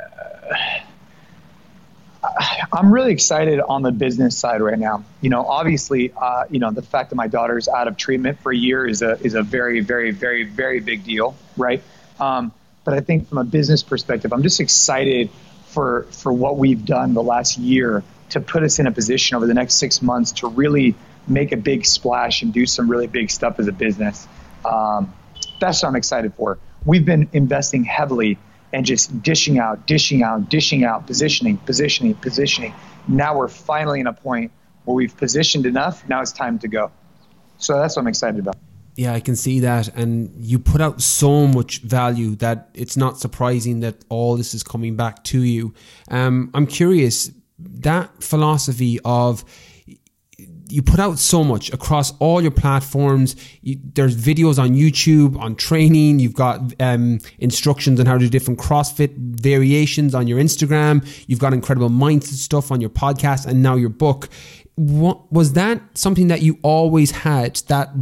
I'm really excited on the business side right now. Obviously, the fact that my daughter's out of treatment for a year is a very, very, very, very big deal, right? But I think from a business perspective, I'm just excited for what we've done the last year to put us in a position over the next 6 months to really make a big splash and do some really big stuff as a business. That's what I'm excited for. We've been investing heavily and just dishing out, positioning. Now we're finally in a point where we've positioned enough. Now it's time to go. So that's what I'm excited about. Yeah, I can see that. And you put out so much value that it's not surprising that all this is coming back to you. I'm curious, that philosophy of, you put out so much across all your platforms. There's videos on YouTube on training. You've got instructions on how to do different CrossFit variations on your Instagram. You've got incredible mindset stuff on your podcast, and now your book. What was that something that you always had, that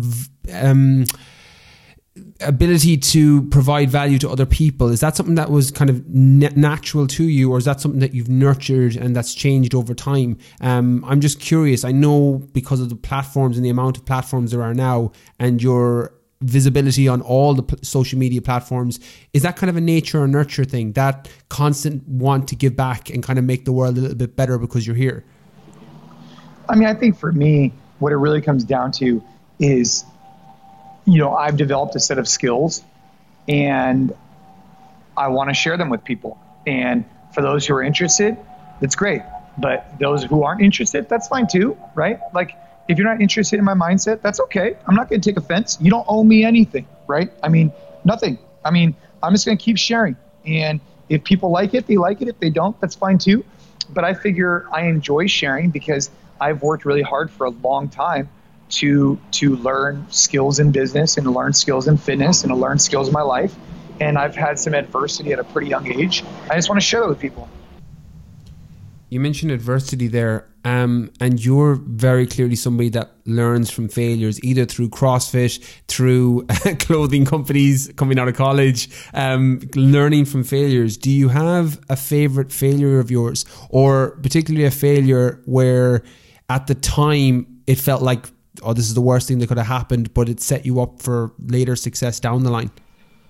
ability to provide value to other people? Is that something that was kind of natural to you, or is that something that you've nurtured and that's changed over time? I'm just curious. I know because of the platforms and the amount of platforms there are now, and your visibility on all the social media platforms, is that kind of a nature or nurture thing, that constant want to give back and kind of make the world a little bit better because you're here? I mean, I think for me, what it really comes down to is, I've developed a set of skills and I want to share them with people. And for those who are interested, that's great. But those who aren't interested, that's fine too, right? Like, if you're not interested in my mindset, that's okay. I'm not going to take offense. You don't owe me anything, right? I mean, nothing. I mean, I'm just going to keep sharing. And if people like it, they like it. If they don't, that's fine too. But I figure I enjoy sharing because I've worked really hard for a long time to learn skills in business and to learn skills in fitness and to learn skills in my life. And I've had some adversity at a pretty young age. I just want to share that with people. You mentioned adversity there, and you're very clearly somebody that learns from failures, either through CrossFit, through clothing companies coming out of college, learning from failures. Do you have a favorite failure of yours, or particularly a failure where at the time it felt like, oh, this is the worst thing that could have happened, but it set you up for later success down the line?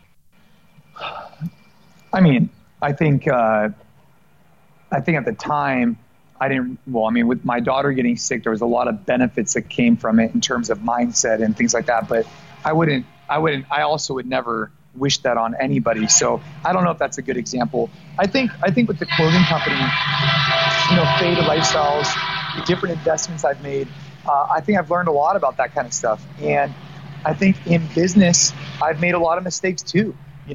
I mean, I think at the time with my daughter getting sick, there was a lot of benefits that came from it in terms of mindset and things like that. But I also would never wish that on anybody. So I don't know if that's a good example. I think with the clothing company, faded lifestyles, the different investments I've made, I think I've learned a lot about that kind of stuff. And I think in business, I've made a lot of mistakes too.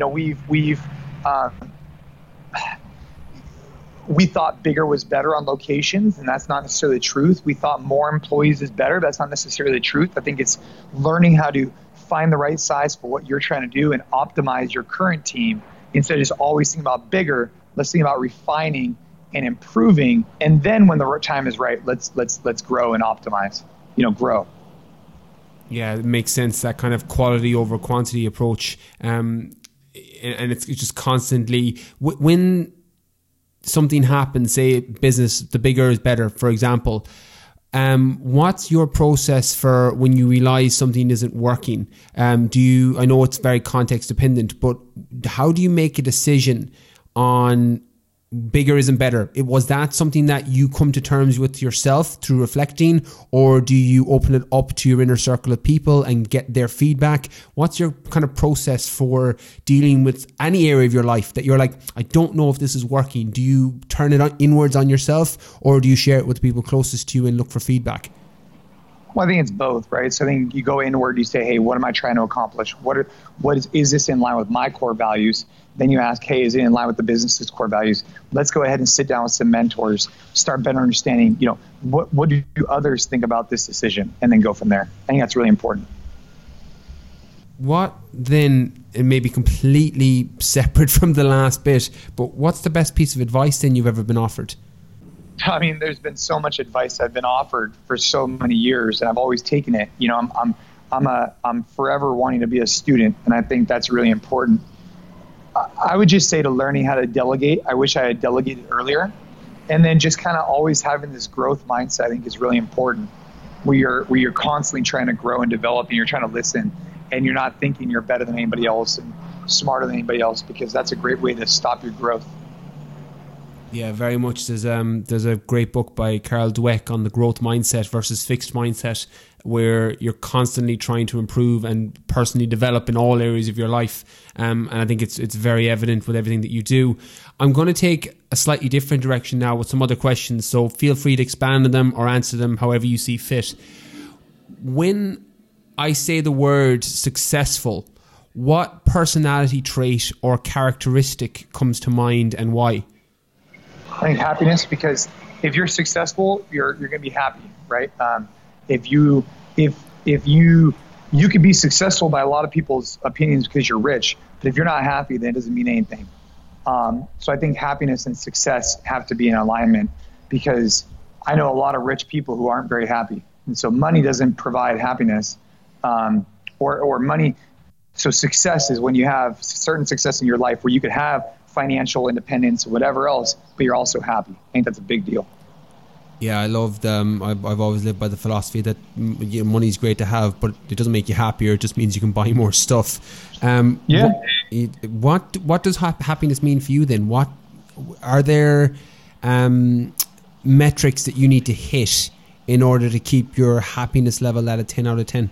We thought bigger was better on locations, and that's not necessarily the truth. We thought more employees is better. That's not necessarily the truth. I think it's learning how to find the right size for what you're trying to do and optimize your current team instead of just always thinking about bigger. Let's think about refining and improving, and then when the time is right, let's grow and optimize. Grow. Yeah, it makes sense, that kind of quality over quantity approach, and it's just constantly when something happens, say business, the bigger is better, for example. What's your process for when you realize something isn't working? I know it's very context dependent, but how do you make a decision on bigger isn't better? Was that something that you come to terms with yourself through reflecting, or do you open it up to your inner circle of people and get their feedback? What's your kind of process for dealing with any area of your life that you're like, I don't know if this is working? Do you turn it inwards on yourself, or do you share it with the people closest to you and look for feedback? Well, I think it's both, right? So I think you go inward, you say, hey, what am I trying to accomplish? Is this in line with my core values? Then you ask, hey, is it in line with the business's core values? Let's go ahead and sit down with some mentors, start better understanding, what do others think about this decision, and then go from there. I think that's really important. What then, it may be completely separate from the last bit, but what's the best piece of advice then you've ever been offered? I mean, there's been so much advice I've been offered for so many years, and I've always taken it. I'm forever wanting to be a student, and I think that's really important. I would just say to learning how to delegate. I wish I had delegated earlier, and then just kind of always having this growth mindset, I think, is really important. Where you're constantly trying to grow and develop, and you're trying to listen, and you're not thinking you're better than anybody else and smarter than anybody else, because that's a great way to stop your growth. Yeah, very much. There's a great book by Carol Dweck on the growth mindset versus fixed mindset, where you're constantly trying to improve and personally develop in all areas of your life. And I think it's very evident with everything that you do. I'm going to take a slightly different direction now with some other questions, so feel free to expand on them or answer them however you see fit. When I say the word successful, what personality trait or characteristic comes to mind, and why? I think happiness, because if you're successful, you're going to be happy, right? If you can be successful by a lot of people's opinions because you're rich, but if you're not happy, then it doesn't mean anything. So I think happiness and success have to be in alignment, because I know a lot of rich people who aren't very happy. And so money doesn't provide happiness, or money. So success is when you have certain success in your life where you could have financial independence or whatever else, but you're also happy. I think that's a big deal. Yeah, I love I've always lived by the philosophy that money's great to have, but it doesn't make you happier. It just means you can buy more stuff. What does happiness mean for you then? What are there metrics that you need to hit in order to keep your happiness level at a 10 out of 10?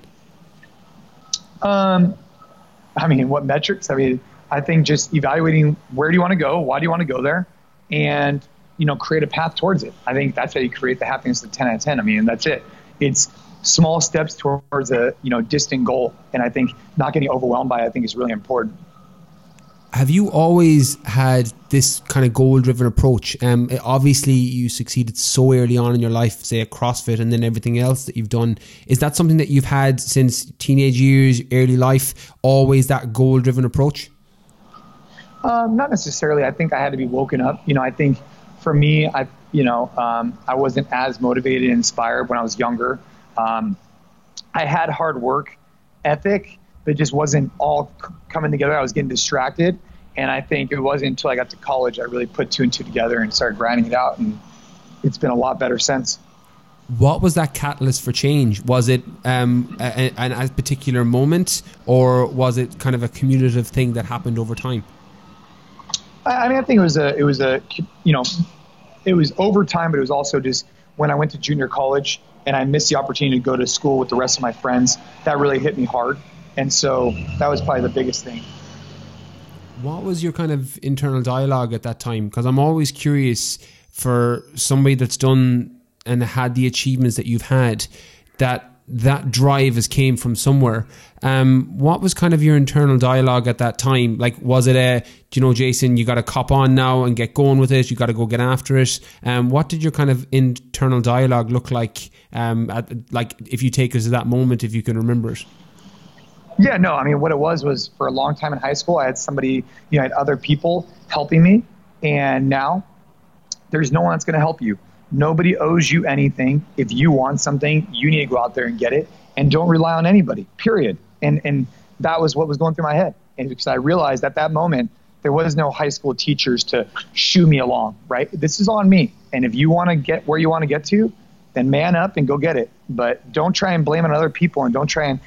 I mean, what metrics? I mean, I think just evaluating where do you want to go, why do you want to go there, and create a path towards it. I think that's how you create the happiness of 10 out of 10. I mean, that's it. It's small steps towards a distant goal, and I think not getting overwhelmed by it, I think is really important. Have you always had this kind of goal-driven approach? Obviously, you succeeded so early on in your life, say at CrossFit, and then everything else that you've done. Is that something that you've had since teenage years, early life, always that goal-driven approach? Not necessarily. I think I had to be woken up. I think for me, I wasn't as motivated and inspired when I was younger. I had hard work ethic, but it just wasn't all coming together. I was getting distracted. And I think it wasn't until I got to college I really put two and two together and started grinding it out. And it's been a lot better since. What was that catalyst for change? Was it a particular moment, or was it kind of a cumulative thing that happened over time? I mean, I think it was over time, but it was also just when I went to junior college and I missed the opportunity to go to school with the rest of my friends. That really hit me hard. And so that was probably the biggest thing. What was your kind of internal dialogue at that time? Because I'm always curious for somebody that's done and had the achievements that you've had, that drive has came from somewhere. What was kind of your internal dialogue at that time? Like, was it Jason, you got to cop on now and get going with it. You got to go get after it. What did your kind of internal dialogue look like? If you take us to that moment, if you can remember it. Yeah, no, I mean, what it was for a long time in high school, I had somebody, I had other people helping me. And now there's no one that's going to help you. Nobody owes you anything. If you want something, you need to go out there and get it, and don't rely on anybody, period. And that was what was going through my head. And because I realized at that moment, there was no high school teachers to shoo me along, right? This is on me. And if you want to get where you want to get to, then man up and go get it. But don't try and blame on other people, and don't try and,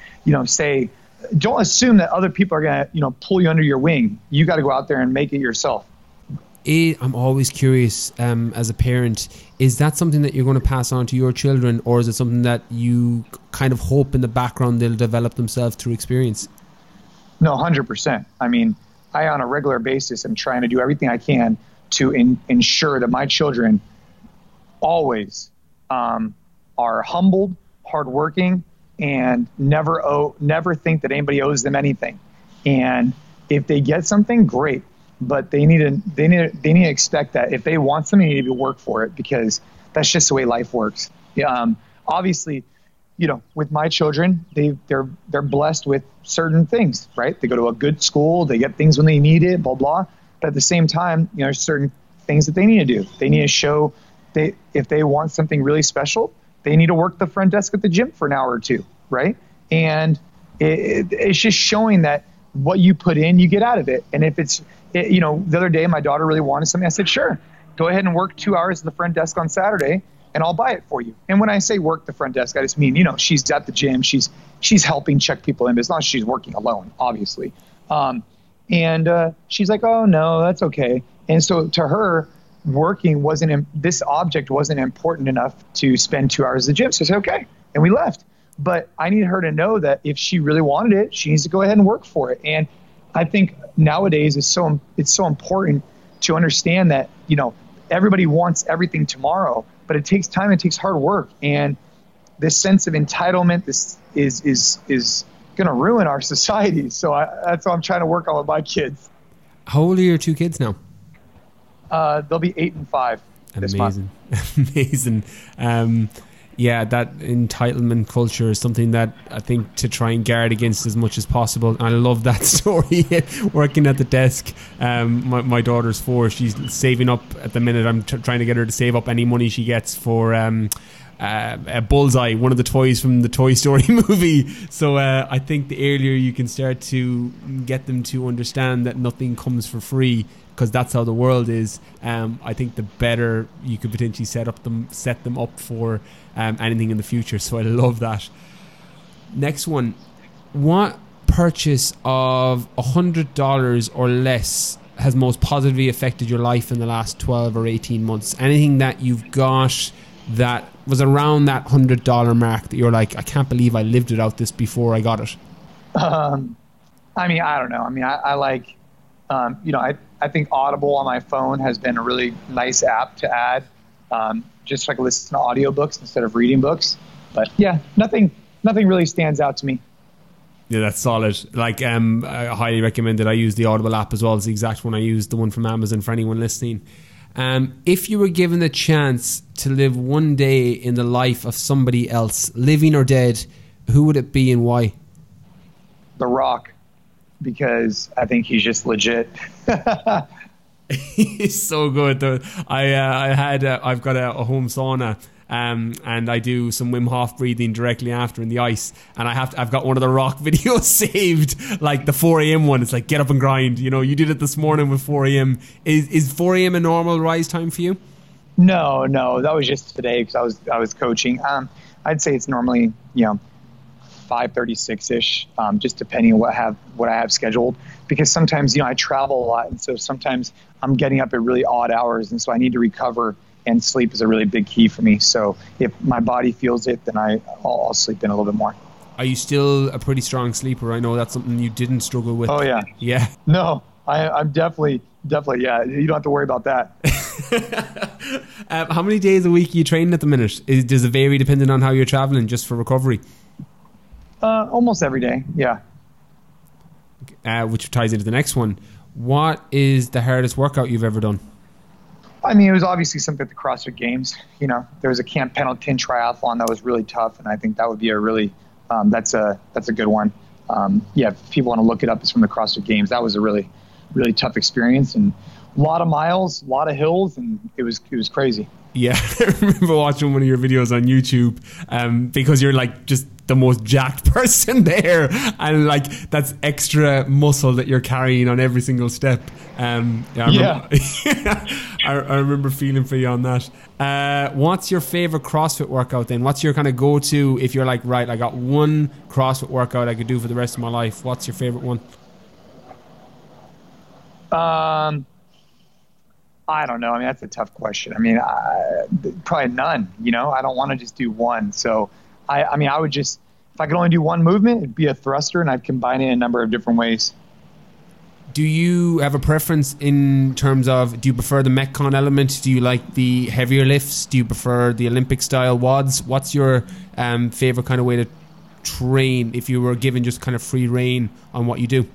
don't assume that other people are going to, pull you under your wing. You got to go out there and make it yourself. I'm always curious, as a parent, is that something that you're going to pass on to your children, or is it something that you kind of hope in the background they'll develop themselves through experience? No, 100%. I mean, I, on a regular basis, am trying to do everything I can to ensure that my children always are humbled, hardworking, and never think that anybody owes them anything. And if they get something, great. But they need to expect that if they want something, they need to work for it, because that's just the way life works. Obviously, with my children, they're blessed with certain things, right? They go to a good school, they get things when they need it, blah blah. But at the same time, there's certain things that they need to do. They need to show if they want something really special, they need to work the front desk at the gym for an hour or two, right? And it's just showing that what you put in, you get out of it. And if it's, the other day, my daughter really wanted something. I said, sure, go ahead and work 2 hours at the front desk on Saturday, and I'll buy it for you. And when I say work the front desk, I just mean, she's at the gym, she's helping check people in, but it's not she's working alone, obviously. And she's like, oh no, that's okay. And so to her, working this object wasn't important enough to spend 2 hours at the gym. So I said, okay. And we left. But I need her to know that if she really wanted it, she needs to go ahead and work for it. And I think nowadays it's so important to understand that, everybody wants everything tomorrow, but it takes time, it takes hard work. And this sense of entitlement, this is going to ruin our society. So that's what I'm trying to work on with my kids. How old are your two kids now? They'll be 8 and 5 this month. Amazing. Yeah, that entitlement culture is something that I think to try and guard against as much as possible. And I love that story. Working at the desk, my daughter's 4. She's saving up at the minute. I'm trying to get her to save up any money she gets for a Bullseye, one of the toys from the Toy Story movie. So I think the earlier you can start to get them to understand that nothing comes for free, because that's how the world is, I think the better you could potentially set them up for anything in the future. So I love that. Next one. What purchase of $100 or less has most positively affected your life in the last 12 or 18 months? Anything that you've got that was around that $100 mark that you're like, I can't believe I lived without this before I got it? I mean, I don't know. I mean, I like, I think Audible on my phone has been a really nice app to add, just so I can listen to audiobooks instead of reading books. But yeah, nothing really stands out to me. Yeah, that's solid. Like, I highly recommend it. I use the Audible app as well. It's the exact one I use, the one from Amazon, for anyone listening. If you were given the chance to live one day in the life of somebody else, living or dead, who would it be and why? The Rock, because I think he's just legit. He's so good though. I've got a home sauna, and I do some Wim Hof breathing directly after in the ice, and I've got one of the Rock videos saved, like the 4 a.m. one. It's like, get up and grind. You know, you did it this morning with 4 a.m. Is 4 a.m. a normal rise time for you? No, that was just today because I was coaching. I'd say it's normally 5:36ish, just depending on what I have scheduled, because sometimes I travel a lot, and so sometimes I'm getting up at really odd hours, and so I need to recover, and sleep is a really big key for me. So if my body feels it, then I'll sleep in a little bit more. Are you still a pretty strong sleeper? I know that's something you didn't struggle with. Oh yeah. Yeah. No, I'm definitely yeah. You don't have to worry about that. How many days a week are you training at the minute? Does it vary depending on how you're traveling, just for recovery? Almost every day, yeah. Which ties into the next one. What is the hardest workout you've ever done? I mean, it was obviously something at the CrossFit Games. There was a Camp Pendleton triathlon that was really tough, and I think that would be a really that's a good one. If people want to look it up, it's from the CrossFit Games. That was a really, really tough experience, and a lot of miles, a lot of hills, and it was crazy. Yeah, I remember watching one of your videos on YouTube, because you're like just the most jacked person there, and like that's extra muscle that you're carrying on every single step. I remember feeling for you on that. What's your favorite CrossFit workout then? What's your kind of go-to if you're like, right, I got one CrossFit workout I could do for the rest of my life? What's your favorite one? I don't know. I mean, that's a tough question. I mean, probably none. I don't want to just do one. So, I would just, if I could only do one movement, it'd be a thruster, and I'd combine it in a number of different ways. Do you have a preference in terms of, do you prefer the Metcon element? Do you like the heavier lifts? Do you prefer the Olympic style WODs? What's your favorite kind of way to train if you were given just kind of free reign on what you do?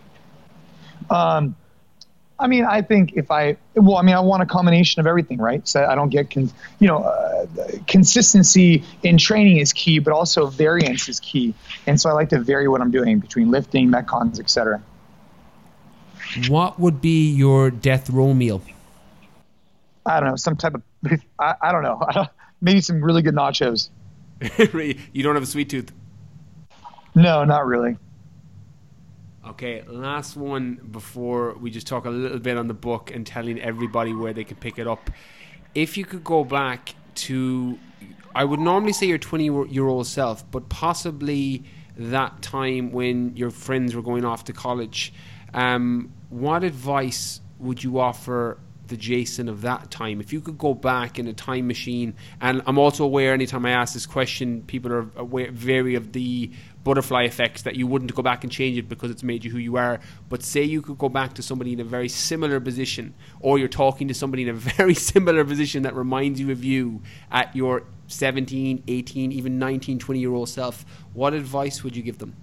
I mean, I think I want a combination of everything, right? So I don't get, consistency in training is key, but also variance is key. And so I like to vary what I'm doing between lifting, Metcons, etc. What would be your death row meal? I don't know, some type of, I don't know, maybe some really good nachos. You don't have a sweet tooth? No, not really. Okay, last one before we just talk a little bit on the book and telling everybody where they can pick it up. If you could go back to, I would normally say your 20-year-old self, but possibly that time when your friends were going off to college, what advice would you offer the Jason of that time? If you could go back in a time machine, and I'm also aware anytime I ask this question, people are wary of the butterfly effects, that you wouldn't go back and change it because it's made you who you are. But say you could go back to somebody in a very similar position, or you're talking to somebody in a very similar position that reminds you of you at your 17, 18, even 19, 20-year-old self, what advice would you give them?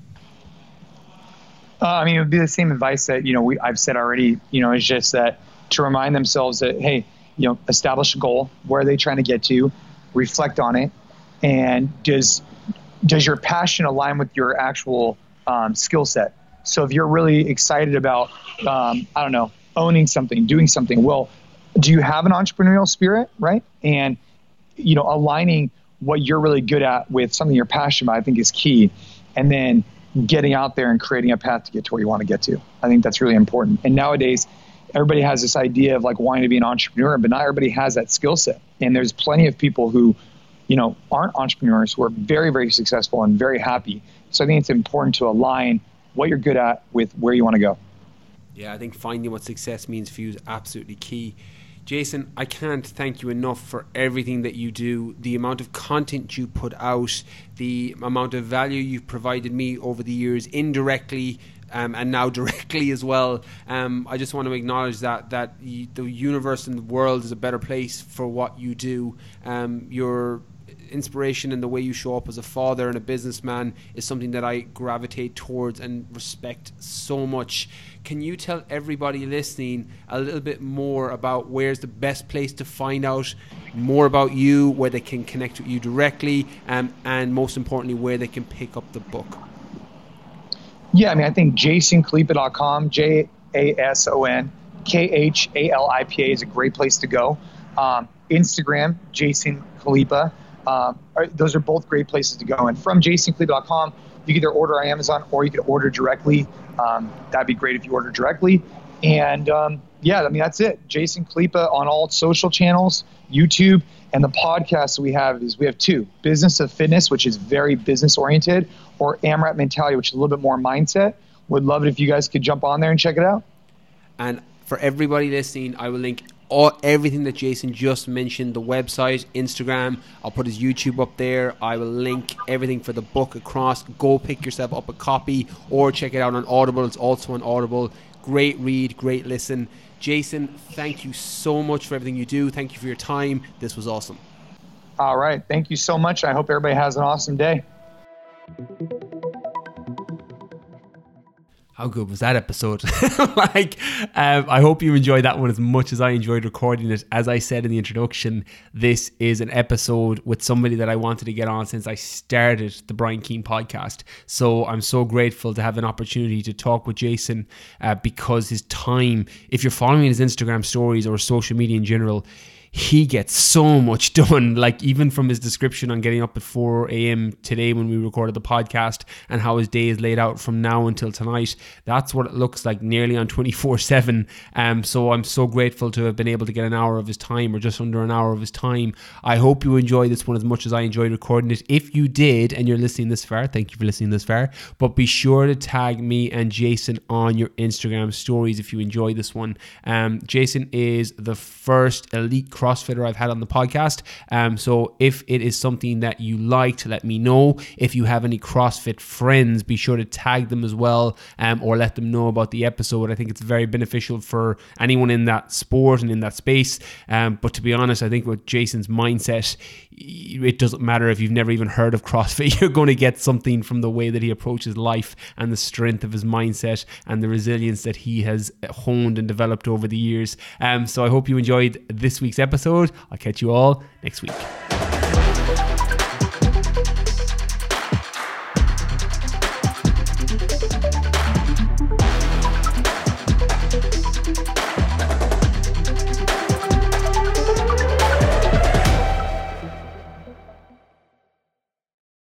I mean, it would be the same advice that, I've said already, it's just that to remind themselves that, hey, establish a goal. Where are they trying to get to? Reflect on it. And does your passion align with your actual skill set? So if you're really excited about, owning something, doing something, well, do you have an entrepreneurial spirit, right? And, aligning what you're really good at with something you're passionate about, I think is key. And then getting out there and creating a path to get to where you want to get to. I think that's really important. And nowadays, everybody has this idea of like wanting to be an entrepreneur, but not everybody has that skill set. And there's plenty of people who, aren't entrepreneurs who are very, very successful and very happy. So I think it's important to align what you're good at with where you want to go. Yeah, I think finding what success means for you is absolutely key. Jason, I can't thank you enough for everything that you do, the amount of content you put out, the amount of value you've provided me over the years indirectly, and now directly as well. I just want to acknowledge that the universe and the world is a better place for what you do. Your inspiration and the way you show up as a father and a businessman is something that I gravitate towards and respect so much. Can you tell everybody listening a little bit more about where's the best place to find out more about you, where they can connect with you directly, and most importantly, where they can pick up the book? Yeah, I think JasonKhalipa.com, JasonKhalipa is a great place to go. Instagram, Jason Khalipa. Those are both great places to go. And from JasonKhalipa.com, you can either order on Amazon or you can order directly. That'd be great if you order directly. And that's it. Jason Khalipa on all social channels, YouTube, and the podcast we have two: Business of Fitness, which is very business oriented, or AMRAP Mentality, which is a little bit more mindset. Would love it if you guys could jump on there and check it out. And for everybody listening, I will link everything that Jason just mentioned, the website, Instagram. I'll put his YouTube up there. I will link everything for the book across. Go pick yourself up a copy or check it out on Audible. It's also on Audible. Great read, great listen. Jason, thank you so much for everything you do. Thank you for your time. This was awesome. All right. Thank you so much. I hope everybody has an awesome day. How good was that episode? I hope you enjoyed that one as much as I enjoyed recording it. As I said in the introduction, this is an episode with somebody that I wanted to get on since I started the Brian Keane podcast. So I'm so grateful to have an opportunity to talk with Jason because his time, if you're following his Instagram stories or social media in general, he gets so much done, like even from his description on getting up at 4 a.m. today when we recorded the podcast and how his day is laid out from now until tonight. That's what it looks like nearly on 24/7. So I'm so grateful to have been able to get an hour of his time, or just under an hour of his time. I hope you enjoy this one as much as I enjoyed recording it. If you did and you're listening this far, thank you for listening this far. But be sure to tag me and Jason on your Instagram stories if you enjoy this one. Jason is the first elite CrossFitter I've had on the podcast. So if it is something that you liked, let me know. If you have any CrossFit friends, be sure to tag them as well, or let them know about the episode. I think it's very beneficial for anyone in that sport and in that space. But to be honest, I think with Jason's mindset, it doesn't matter if you've never even heard of CrossFit. You're going to get something from the way that he approaches life and the strength of his mindset and the resilience that he has honed and developed over the years. So I hope you enjoyed this week's episode. I'll catch you all next week.